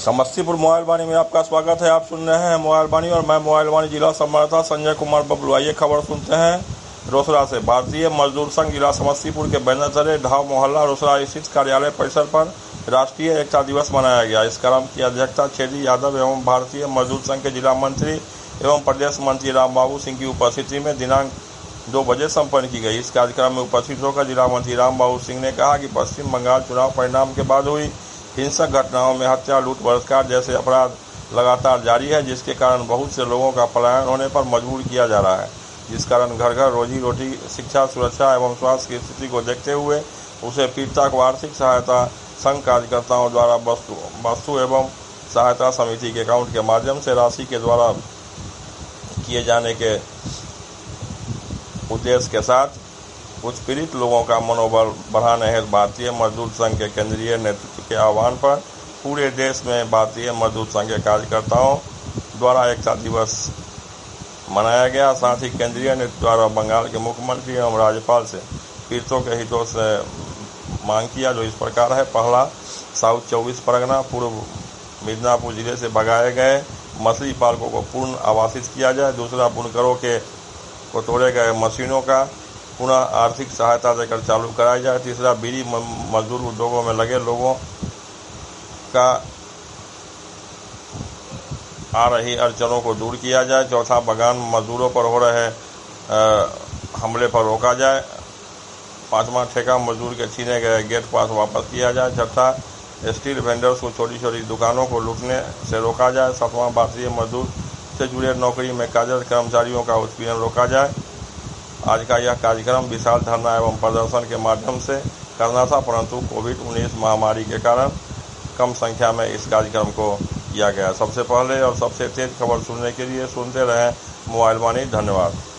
Samastipur mobile वाणी में आपका स्वागत है। आप सुन रहे हैं मोबाइल वाणी और मैं मोबाइल वाणी जिला संवाददाता संजय कुमार बबलू। आइए खबर सुनते हैं रोसड़ा से। भारतीय मजदूर संघ जिला समस्तीपुर के बैनर तले ढाव मोहल्ला रोसड़ा स्थित कार्यालय परिसर पर राष्ट्रीय एकता दिवस मनाया गया। इस कार्यक्रम की अध्यक्षता छेदी यादव एवं भारतीय मजदूर संघ के जिला मंत्री एवं प्रदेश मंत्री रामबाबू सिंह की उपस्थिति में दिनांक 2 बजे संपन्न की गई। इस कार्यक्रम में उपस्थित होकर जिला मंत्री रामबाबू सिंह ने कहा कि पश्चिम बंगाल चुनाव परिणाम के बाद हुई हिंसक घटनाओं में हत्या, लूट, बलात्कार जैसे अपराध लगातार जारी है, जिसके कारण बहुत से लोगों का पलायन होने पर मजबूर किया जा रहा है, जिस कारण घर घर रोजी रोटी, शिक्षा, सुरक्षा एवं स्वास्थ्य की स्थिति को देखते हुए उसे पीड़िता को आर्थिक सहायता संघ कार्यकर्ताओं द्वारा वस्तु एवं सहायता समिति के अकाउंट के माध्यम से राशि के द्वारा किए जाने के उद्देश्य के साथ कुछ पीड़ित लोगों का मनोबल बढ़ाने हेतु भारतीय मजदूर संघ के केंद्रीय नेतृत्व के आह्वान पर पूरे देश में भारतीय मजदूर संघ के कार्यकर्ताओं द्वारा एकता दिवस मनाया गया। साथ ही केंद्रीय नेतृत्व द्वारा बंगाल के मुख्यमंत्री एवं राज्यपाल से पीड़ितों के हितों से मांग किया, जो इस प्रकार है। पहला, साउथ 24 परगना पूर्व मिदनापुर जिले से भगाए गए मछली पालकों को पूर्ण आवासित किया जाए। दूसरा, बुनकरों को तोड़े गए मशीनों का पुनः आर्थिक सहायता देकर चालू कराई जाए। तीसरा, बीड़ी मजदूर उद्योगों में लगे लोगों का आ रही अड़चनों को दूर किया जाए। चौथा, बागान मजदूरों पर हो रहे हमले पर रोका जाए। पांचवा, ठेका मजदूर के छीने गए गेट पास वापस किया जाए। छठा, स्टील वेंडर्स को छोटी छोटी दुकानों को लूटने से रोका जाए। सातवां, भारतीय मजदूर से जुड़े नौकरी में कार्यरत कर्मचारियों का उत्पीड़न रोका जाए। आज का यह कार्यक्रम विशाल धरना एवं प्रदर्शन के माध्यम से करना था, परंतु कोविड-19 महामारी के कारण कम संख्या में इस कार्यक्रम को किया गया। सबसे पहले और सबसे तेज खबर सुनने के लिए सुनते रहें मोबाइल वाणी। धन्यवाद।